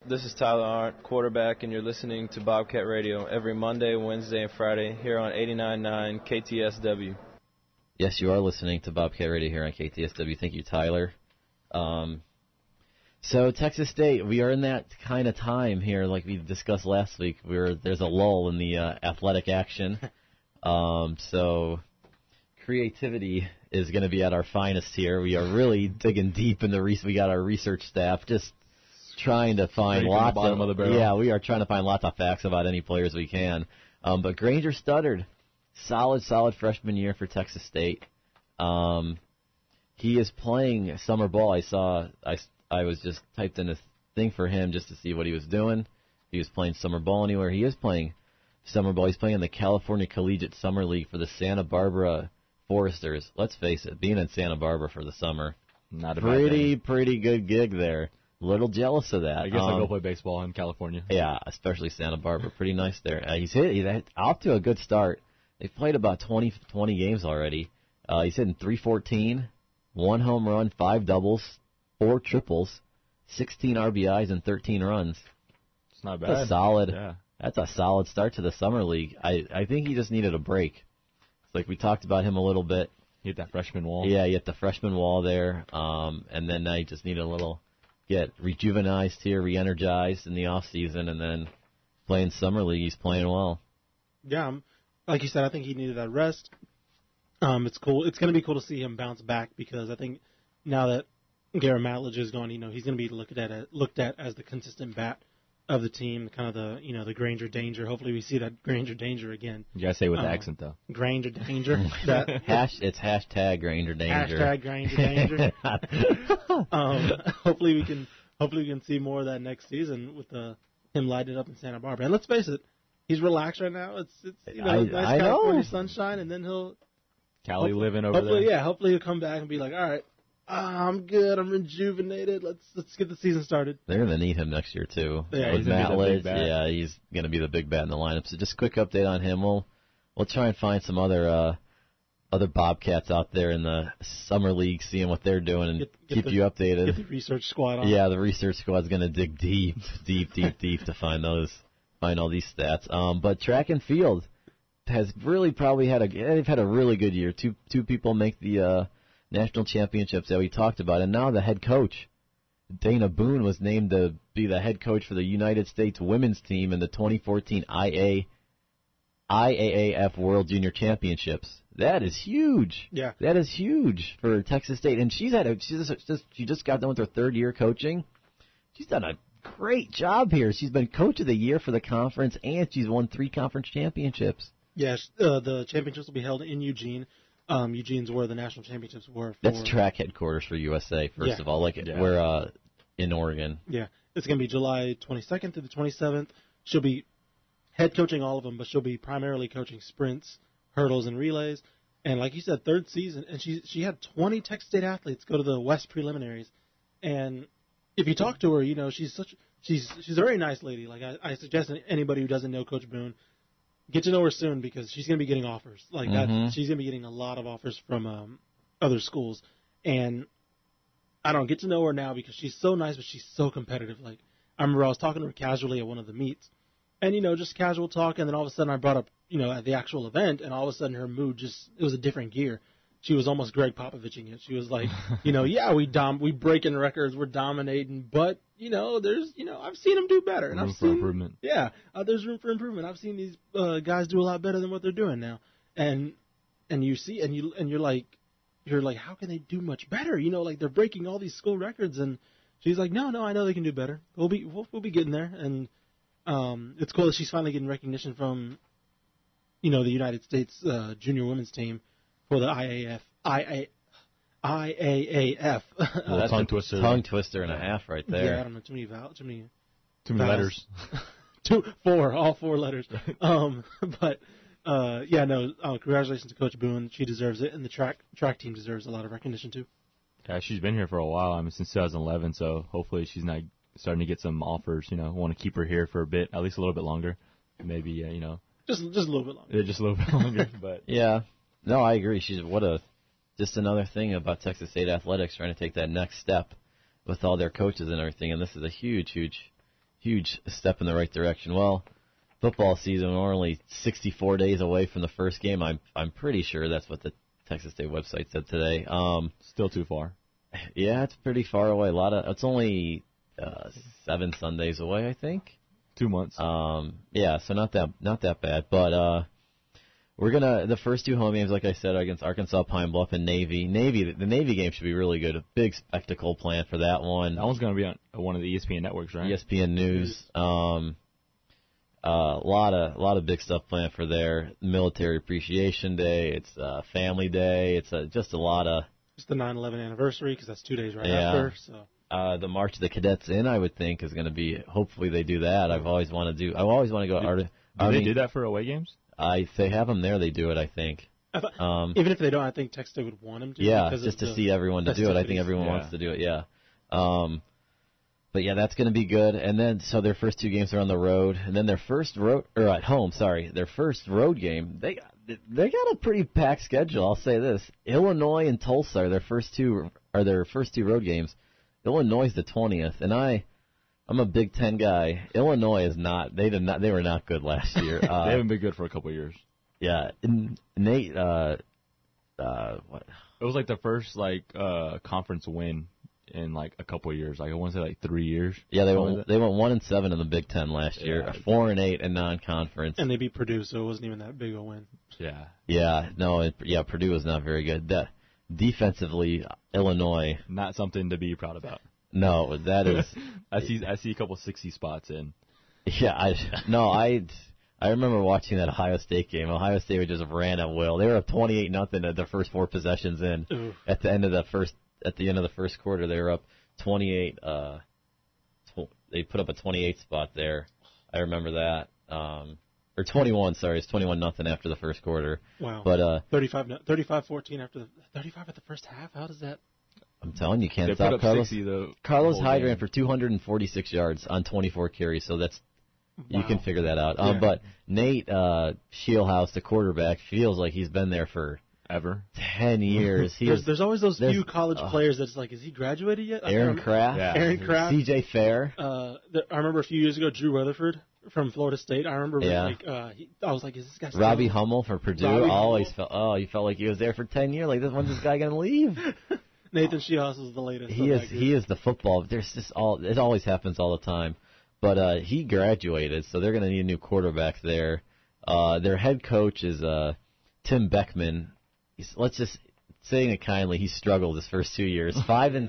This is Tyler Arndt, quarterback, and you're listening to Bobcat Radio every Monday, Wednesday, and Friday here on 89.9 KTSW. Yes, you are listening to Bobcat Radio here on KTSW. Thank you, Tyler. So Texas State, we are in that kind of time here, like we discussed last week, where there's a lull in the athletic action. So creativity is going to be at our finest here. We are really digging deep in the we got our research staff just trying to find lots of the barrel. Yeah, we are trying to find lots of facts about any players we can. But Granger Studdard, solid freshman year for Texas State. He is playing summer ball. I was just typed in a thing for him just to see what he was doing. He was playing summer ball anywhere. He is playing summer ball. He's playing in the California Collegiate Summer League for the Santa Barbara Foresters. Let's face it, being in Santa Barbara for the summer, not a pretty good gig there. A little jealous of that. I guess I'll go play baseball in California. Yeah, especially Santa Barbara. Pretty nice there. He's off to a good start. They've played about 20 games already. He's hitting .314, 1 home run, 5 doubles, 4 triples, 16 RBIs, and 13 runs. It's not bad. That's a solid start to the summer league. I think he just needed a break. It's like we talked about him a little bit. He hit that freshman wall. Yeah, he hit the freshman wall there. And then now he just needed a little get rejuvenized here, re-energized in the off season, and then playing summer league. He's playing well. Yeah, like you said, I think he needed that rest. It's cool. It's going to be cool to see him bounce back because I think now that Garrett Matledge is gone, he's going to be looked at as the consistent bat of the team, kind of the Granger Danger. Hopefully we see that Granger Danger again. You got to say it with the accent, though. Granger Danger. It's hashtag Granger Danger. Hashtag Granger Danger. Hopefully we can see more of that next season with him lighting up in Santa Barbara. And let's face it, he's relaxed right now. It's nice California sunshine, and then he'll Cali living over there. Yeah, hopefully he'll come back and be like, all right, I'm good. I'm rejuvenated. Let's get the season started. They're going to need him next year, too. Yeah, with Matledge. Yeah, he's going to be the big bat in the lineup. So just a quick update on him. We'll try and find some other Bobcats out there in the summer league, seeing what they're doing, and keep you updated. Get the research squad on. Yeah, the research squad's going to dig deep to find all these stats. But track and field has really probably they've had a really good year. Two people make the national championships that we talked about, and now the head coach, Dana Boone, was named to be the head coach for the United States women's team in the 2014 IAAF World Junior Championships. That is huge. Yeah, that is huge for Texas State, and she just got done with her 3rd year coaching. She's done a great job here. She's been coach of the year for the conference, and she's won 3 conference championships. Yes, the championships will be held in Eugene. Eugene's where the national championships were. That's track headquarters for USA, first of all. We're in Oregon. Yeah, it's going to be July 22nd through the 27th. She'll be head coaching all of them, but she'll be primarily coaching sprints, hurdles, and relays. And like you said, 3rd season, and she had 20 Texas State athletes go to the West preliminaries. And if you talk to her, she's a very nice lady. Like I suggest anybody who doesn't know Coach Boone, get to know her soon because she's going to be getting offers. Like that, she's going to be getting a lot of offers from other schools. And I don't get to know her now because she's so nice, but she's so competitive. Like I remember I was talking to her casually at one of the meets, and just casual talk. And then all of a sudden I brought up at the actual event, and all of a sudden her mood it was a different gear. She was almost Greg Popoviching it. She was like, yeah, we breaking records, we're dominating, but there's I've seen them do better, and room for improvement. Yeah, there's room for improvement. I've seen these guys do a lot better than what they're doing now, and you see, and you're like, how can they do much better? Like they're breaking all these school records, and she's like, no, I know they can do better. We'll be getting there, and it's cool that she's finally getting recognition from, the United States junior women's team for the IAAF. Well, tongue twister and a half right there. Yeah, I don't know, too many letters. 4, all 4 letters. But congratulations to Coach Boone. She deserves it, and the track team deserves a lot of recognition too. Yeah, she's been here for a while. Since 2011. So hopefully she's not starting to get some offers. Want to keep her here for a bit, at least a little bit longer. Maybe just a little bit longer. Yeah, just a little bit longer. But yeah, no, I agree. She's just another thing about Texas State athletics trying to take that next step with all their coaches and everything. And this is a huge huge step in the right direction. Well, football season, we're only 64 days away from the first game. I'm pretty sure that's what the Texas State website said today. Still too far. Yeah, it's pretty far away. It's only 7 Sundays away, I think. 2 months. Yeah, so not that bad. But we're the first 2 home games, like I said, are against Arkansas, Pine Bluff, and Navy. The Navy game should be really good. A big spectacle planned for that one. That one's going to be on one of the ESPN networks, right? ESPN News. A lot of big stuff planned for there. Military Appreciation Day. It's Family Day. It's just a lot of. It's the 9/11 anniversary because that's 2 days right Yeah. after. So. The March of the Cadets in, I would think, is going to be. Hopefully, they do that. I always want to go. Do they do that for away games? If they have them there, they do it. I think. Even if they don't, I think Texas State would want them to. Yeah, because just to see everyone to do it. I think everyone wants to do it. Yeah. But yeah, that's going to be good. And then so their first 2 games are on the road, and then their first at home. Sorry, their first road game. They got a pretty packed schedule. I'll say this: Illinois and Tulsa are their first two road games. Illinois is the 20th, and I'm a Big Ten guy. Illinois is not. They were not good last year. They haven't been good for a couple of years. Yeah, Nate. What? It was like the first conference win in like a couple of years. Like I want to say like 3 years. Yeah, they went 1-7 in the Big Ten last year. 4-8 in non-conference. And they beat Purdue, so it wasn't even that big a win. Yeah. Yeah. No. Purdue was not very good. Defensively, Illinois. Not something to be proud about. No, that is. I see a couple 60 spots in. Yeah. I remember watching that Ohio State game. Ohio State just ran at will. They were up 28-0 at their first 4 possessions in. Ooh. At the end of the first quarter, they were up 28. They put up a 28 spot there. I remember that. Or 21. Sorry, it's 21-0 after the first quarter. Wow. But 35-14 after the 35 at the first half. How does that? I'm telling you, can't They stop put up Carlos. 60 Carlos the whole Hyde game. ran for 246 yards on 24 carries, so that's. You Wow. can figure that out. Yeah. But Nate Shieldhouse, the quarterback, feels like he's been there for Ever. 10 years. There's always those there's- few college players that's like, is he graduated yet? Aaron Kraft, Yeah. Aaron Kraft. CJ Fair. I remember a few years ago, Drew Rutherford from Florida State. I remember I was like, is this guy still Robbie Hummel for Purdue. Robbie Always Hummel. you felt like he was there for 10 years. Like, when's this guy going to leave? Nathan Shieldhouse is the latest. He of is that group. he is the football. There's just it always happens all the time. But he graduated, so they're going to need a new quarterback there. Their head coach is Tim Beckman. Let's just saying it kindly, he struggled his first 2 years. 5-16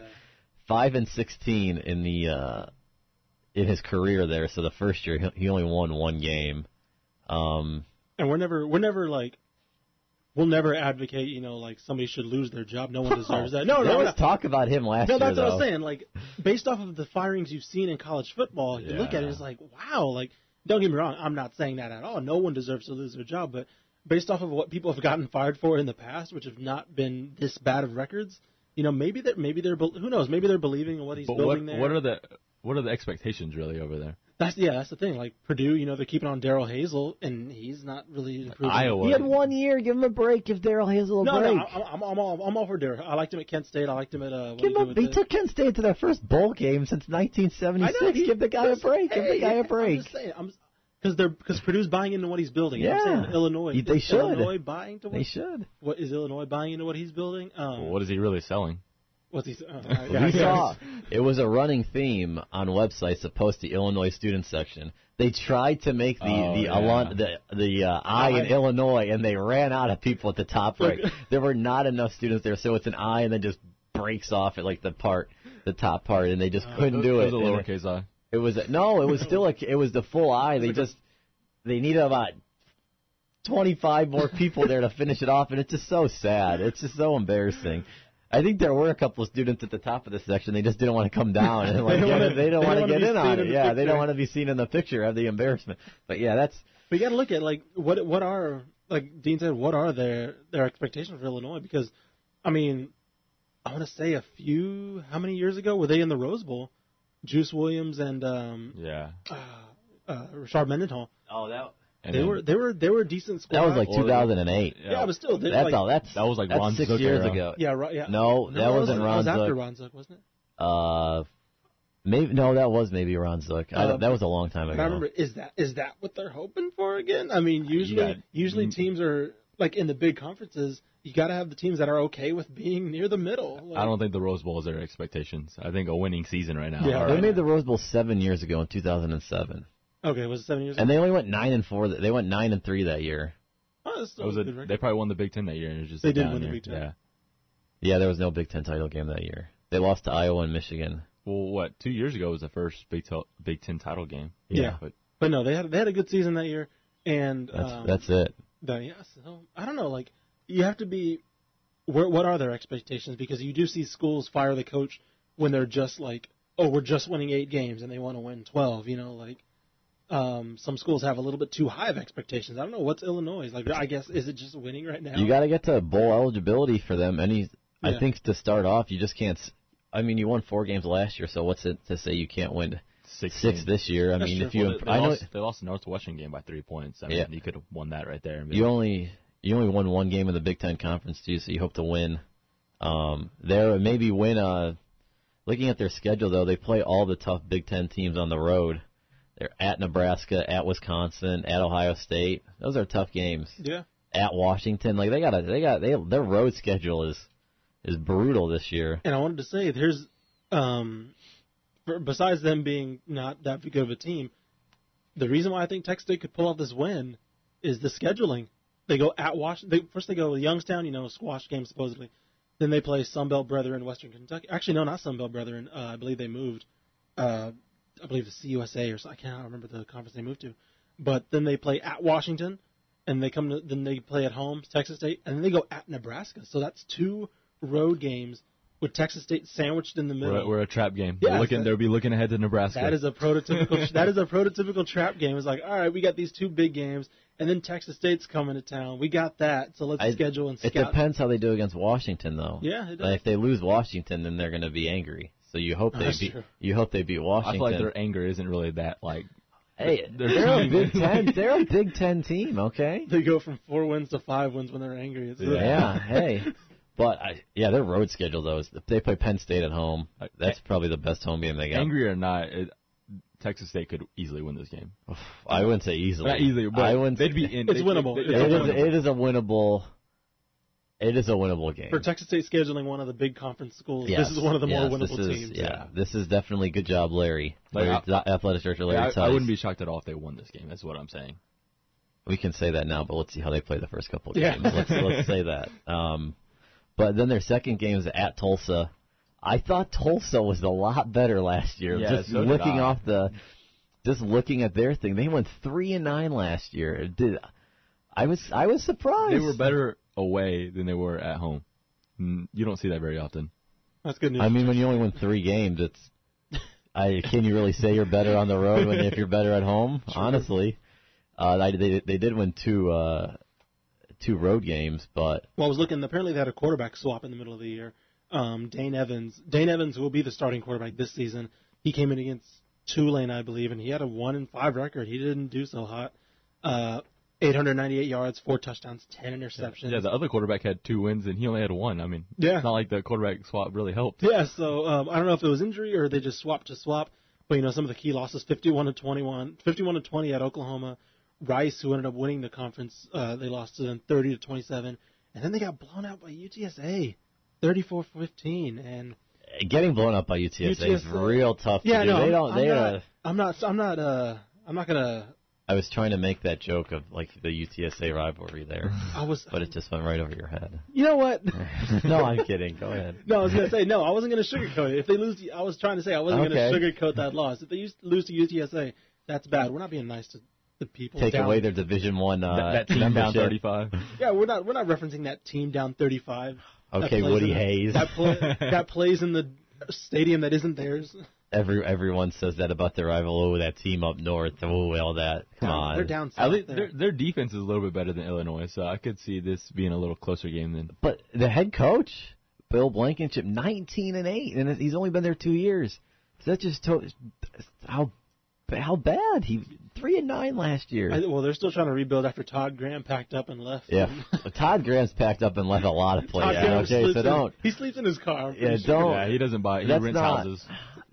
in his career there. So the first year he only won 1 game. And we're never like. We'll never advocate, like somebody should lose their job. No one deserves that. No, There was talk about him last year. that's what I though. was saying. Like, based off of the firings you've seen in college football, you look at it, it's like, wow. Like, don't get me wrong, I'm not saying that at all. No one deserves to lose their job. But based off of what people have gotten fired for in the past, which have not been this bad of records, maybe they're who knows? Maybe they're believing in what he's But building there. what are the expectations really over there? That's the thing. Like Purdue, they're keeping on Darryl Hazel, and he's not really improving. Iowa. He had 1 year. Give him a break. Give Darryl Hazel a break. No, I'm all for Darryl. I liked him at Kent State. I liked him at. He took Kent State to their first bowl game since 1976. Give the guy a break. Give the guy a break. I'm just saying. Because Purdue's buying into what he's building. Yeah. I'm saying Illinois. They should. Illinois buying to what? They should. What is Illinois buying into what he's building? What is he really selling? What's he? We saw it was a running theme on websites to post the Illinois student section. They tried to make the I in Illinois, and they ran out of people at the top right. There were not enough students there, so it's an I and then just breaks off at like the top part, and they just couldn't do it. It was a lowercase I. It was still it was the full I. They needed about 25 more people there to finish it off, and it's just so sad. It's just so embarrassing. I think there were a couple of students at the top of the section. They just didn't want to come down and they don't want to get in on it. Yeah, they don't want to be seen in the picture of the embarrassment. But yeah, But you got to look at like what are, like Dean said, what are their expectations for Illinois? Because I mean, I want to say how many years ago were they in the Rose Bowl? Juice Williams and Rashard Mendenhall. Oh, that. They were a decent squad. That was like 2008. Yeah, but still, that was like that's Ron 6 Zook years era. ago. Yeah, right. Yeah. No, that wasn't Ron That was after Zook. Ron Zook, wasn't it? Maybe that was maybe Ron Zook. That was a long time ago. I remember, is that what they're hoping for again? I mean, usually teams are like in the big conferences. You got to have the teams that are okay with being near the middle. Like, I don't think the Rose Bowl is their expectations. I think a winning season right now. Yeah, They made the Rose Bowl 7 years ago in 2007, okay, was it 7 years ago? and they only went 9-4. They went 9-3 that year. Oh, that's still It was a good record. they probably won the Big Ten that year, and it was just They a did down win the year. Big Ten. Yeah. Yeah, there was no Big Ten title game that year. They lost to Iowa and Michigan. Well, what? 2 years ago was the first Big Ten title game. Yeah. But no, they had a good season that year, and That's it. So, I don't know. Like, you have to be. What are their expectations? Because you do see schools fire the coach when they're just like, oh, we're just winning 8 games and they want to win 12. You know, like some schools have a little bit too high of expectations. I don't know what's Illinois. Like, I guess is it just winning right now? You got to get to bowl eligibility for them. I Yeah. think to start off, you just can't. I mean, you won 4 games last year, so what's it to say you can't win 6 games. this year? I That's mean, true. if you, Well, they lost the Northwestern game by 3 points. I mean, Yeah. you could have won that right there. you only won 1 game in the Big Ten Conference too, so you hope to win. There maybe win. Looking at their schedule though, they play all the tough Big Ten teams on the road. They're at Nebraska, at Wisconsin, at Ohio State. Those are tough games. Yeah. At Washington, like their road schedule is brutal this year. And I wanted to say, there's, besides them being not that good of a team, the reason why I think Texas State could pull off this win is the scheduling. They go at Washington. First they go to Youngstown, a squash game supposedly. Then they play Sunbelt Brethren, Western Kentucky. Actually, no, not Sunbelt Brethren. I believe they moved. I believe the CUSA or so. I cannot remember the conference they moved to. But then they play at Washington, and then they play at home, Texas State, and then they go at Nebraska. So that's 2 road games with Texas State sandwiched in the middle. We're a trap game. Yeah, They'll be looking ahead to Nebraska. That is a prototypical trap game. It's like, all right, we got these 2 big games, and then Texas State's coming to town. We got that, so let's schedule and scout. It depends how they do against Washington, though. Yeah, it does. Like, if they lose Washington, then they're going to be angry. So you hope That's they true. beat Washington. I feel like their anger isn't really that Hey, they're a Big Ten. They're a Big Ten team, okay? They go from 4 wins to 5 wins when they're angry. Yeah, hey. But, their road schedule, though, is they play Penn State at home. That's probably the best home game they got. Angry or not, Texas State could easily win this game. I wouldn't say easily. Not easily, but they'd be in. It's winnable. It is a winnable. It is a winnable game. For Texas State scheduling one of the big conference schools, Yes, this is one of the more yes, winnable this is, teams. Yeah, this is definitely good job, Larry. Like, Athletic Director Larry Tice. I wouldn't be shocked at all if they won this game. That's what I'm saying. We can say that now, but let's see how they play the first couple of Yeah. games. Let's say that. But then their second game is at Tulsa. I thought Tulsa was a lot better last year. Yeah, just so did looking I. just looking at their thing, they went 3-9 last year. I was surprised. They were better away than they were at home. You don't see that very often. That's good news. I mean, when you only win 3 games, can you really say you're better on the road if you're better at home? True. Honestly, they did win 2 road games, but Well, I was looking. Apparently, they had a quarterback swap in the middle of the year. Dane Evans. Dane Evans will be the starting quarterback this season. He came in against Tulane, I believe, and he had a 1-5 record. He didn't do so hot. 898 yards, 4 touchdowns, 10 interceptions. Yeah, the other quarterback had 2 wins and he only had 1. I mean, Yeah. it's not like the quarterback swap really helped. Yeah, so I don't know if it was injury or they just swapped to swap. But, some of the key losses, 51-20 at Oklahoma. Rice, who ended up winning the conference, they lost to them 30-27. And then they got blown out by UTSA, 34-15. And getting blown up by UTSA is real tough to yeah, do. no, I'm not gonna. I was trying to make that joke of like the UTSA rivalry there, but it just went right over your head. You know what? No, I'm kidding. Go ahead. No, I was gonna say no. I wasn't gonna sugarcoat it. If they lose, I was trying to say I wasn't gonna sugarcoat that loss. If they lose to UTSA, that's bad. We're not being nice to the people. Take away their Division I that team down 35. Yeah, we're not referencing that team down 35. Okay, Woody Hayes. That plays in the stadium that isn't theirs. Everyone says that about their rival. Oh, that team up north. Oh, all that. Come on. They're down At south. least their defense is a little bit better than Illinois, so I could see this being a little closer game than. But the head coach, Bill Blankenship, 19-8, and he's only been there 2 years. So that just how bad he 3-9 last year. Well, they're still trying to rebuild after Todd Graham packed up and left. Yeah, Todd Graham's packed up and left a lot of places. Todd Graham Okay, so don't. He sleeps in his car. Yeah, don't. Yeah, he doesn't buy. He rents houses.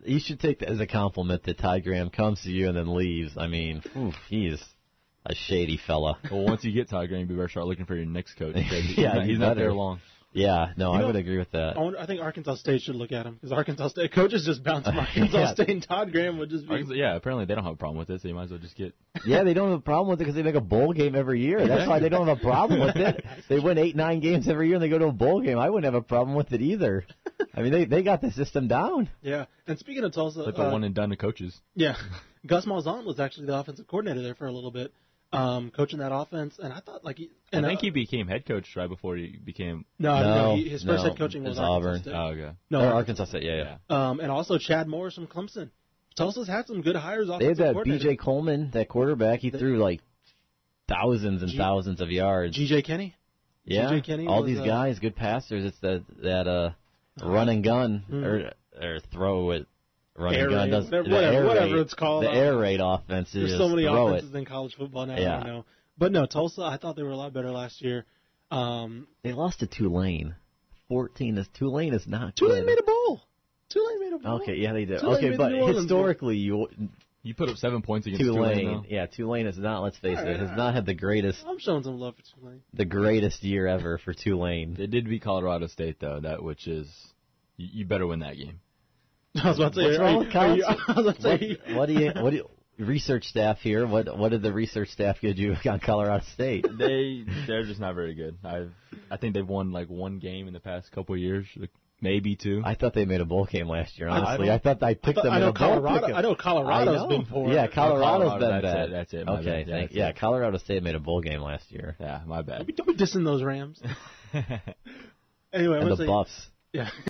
you should take that as a compliment that Ty Graham comes to you and then leaves. I mean, he's a shady fella. Well, once you get Ty Graham, you better start looking for your next coach. Yeah, he's not there long. Yeah, no, I would agree with that. I think Arkansas State should look at him because Arkansas State coaches just bounce from Arkansas State, and Todd Graham would just be. Yeah, apparently they don't have a problem with it, so you might as well just get. Yeah, they don't have a problem with it because they make a bowl game every year. That's why they don't have a problem with it. They win 8-9 games every year and they go to a bowl game. I wouldn't have a problem with it either. I mean, they got the system down. Yeah, and speaking of Tulsa, But the one and done to coaches. Yeah, Gus Malzahn was actually the offensive coordinator there for a little bit. Coaching that offense, and I thought I think he became head coach right before he became. His first head coaching was Auburn. State. Oh, okay. No, Arkansas State. Yeah. And also Chad Morris from Clemson. Tulsa's had some good hires. They had that coordinator. B.J. Coleman, that quarterback. He threw like thousands and thousands of yards. G.J. Kenny. Yeah, G.J. Kenny all was, these guys, good passers. It's that run and gun or throw it. Run air and gun raid, does whatever it's called. The air raid offense. There's so many offenses in college football now. Yeah. I know. But no, Tulsa, I thought they were a lot better last year. They lost to Tulane. Tulane is not Tulane good. made a bowl. Tulane made a bowl. Okay, yeah, they did. Tulane Okay, made but the New Orleans historically, You put up 7 points against Tulane. Tulane is not. Let's face it, has not had the greatest. I'm showing some love for Tulane. The greatest year ever for Tulane. They did beat Colorado State though, which is you better win that game. I was about to say, What's wrong with Colorado? What do you research staff here? What did the research staff give you on Colorado State? They're just not very good. I think they've won like one game in the past couple of years, maybe two. I thought they made a bowl game last year. Honestly, I thought I picked them. I know in a bowl Colorado. pick. I know Colorado's been poor. Yeah, Colorado's been bad. That's it. Okay, yeah, Colorado State made a bowl game last year. Yeah, my bad. Don't be dissing those Rams. Anyway, and the Buffs. Yeah.